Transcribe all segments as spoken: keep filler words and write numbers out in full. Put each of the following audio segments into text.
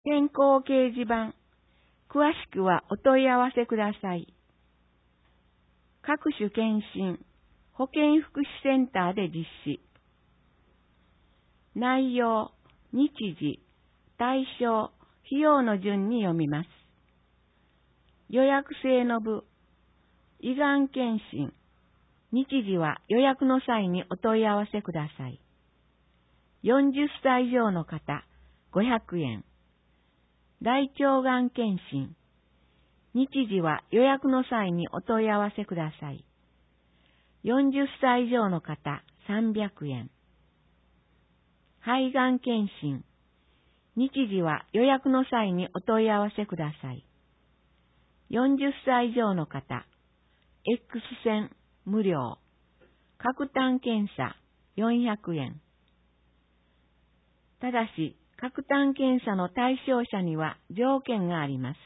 健康掲示板、詳しくはお問い合わせください。各種検診、保健福祉センターで実施。内容、日時、対象、費用の順に読みます。予約制の部、胃がん検診、日時は予約の際にお問い合わせください。よんじゅっさい以上の方、ごひゃくえん。大腸がん検診、日時は予約の際にお問い合わせください。よんじゅっさい以上の方、さんびゃくえん。肺がん検診、日時は予約の際にお問い合わせください。よんじゅっさい以上の方、X 線無料、角炭検査よんひゃくえん。ただし、角炭検査の対象者には条件があります。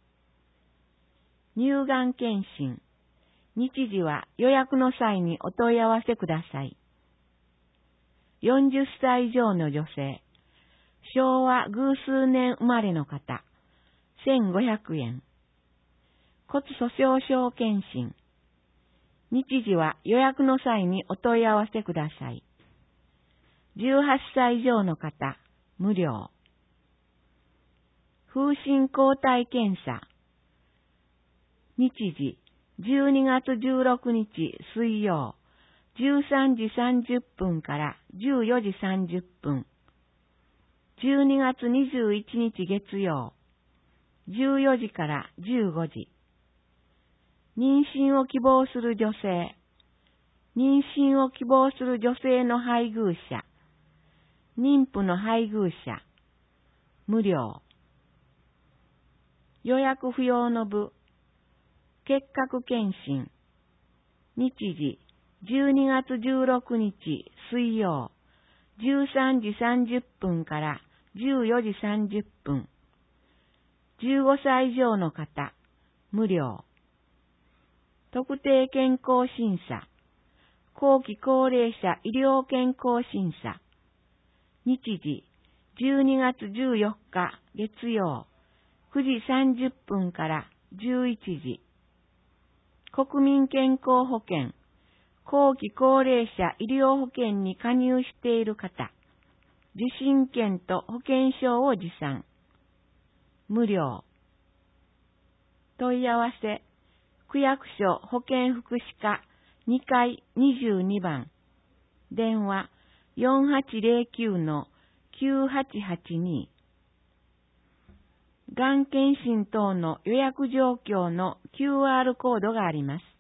乳がん検診、日時は予約の際にお問い合わせください。よんじゅっさい以上の女性、昭和偶数年生まれの方、せんごひゃくえん。骨粗鬆症検診、日時は予約の際にお問い合わせください。じゅうはっさい以上の方、無料。風疹抗体検査、日時、じゅうにがつじゅうろくにち水曜、じゅうさんじさんじゅっぷんからじゅうよじさんじゅっぷん。じゅうにがつにじゅういちにち月曜、じゅうよじからじゅうごじ。妊娠を希望する女性、妊娠を希望する女性の配偶者、妊婦の配偶者、無料。予約不要の部、結核検診、日時、じゅうにがつじゅうろくにち水曜、じゅうさんじさんじゅっぷんからじゅうよじさんじゅっぷん。じゅうごさい以上の方、無料。特定健康審査、後期高齢者医療健康審査、日時、じゅうにがつじゅうよっか月曜、くじさんじゅっぷんからじゅういちじ。国民健康保険、後期高齢者医療保険に加入している方、受診券と保険証を持参。無料。問い合わせ、区役所保健福祉課にかいにじゅうにばん。電話 よんはちゼロきゅう きゅうはちはちに。がん検診等の予約状況の キューアール コードがあります。